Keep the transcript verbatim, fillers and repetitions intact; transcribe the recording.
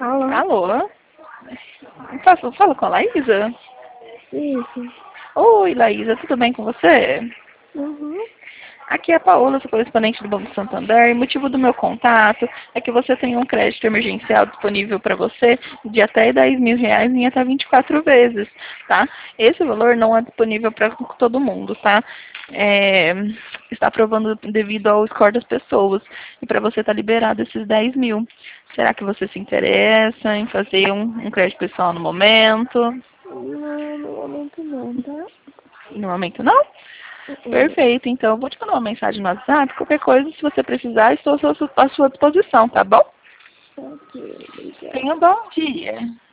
Alô? Alô? Fala, fala com a Laísa? Isso. Oi, Laísa, tudo bem com você? Uhum. Aqui é a Paola, sou correspondente do Banco Santander. E o motivo do meu contato é que você tem um crédito emergencial disponível para você de até dez mil reais em até vinte e quatro vezes, tá? Esse valor não é disponível para todo mundo, tá? É, está aprovando devido ao score das pessoas. E para você está liberado esses dez mil. Será que você se interessa em fazer um, um crédito pessoal no momento? Não, no momento não, tá? No momento não? Uhum. Perfeito, então eu vou te mandar uma mensagem no WhatsApp. Qualquer coisa, se você precisar, estou à sua à sua disposição, tá bom? Ok, obrigada. Tenha um bom dia.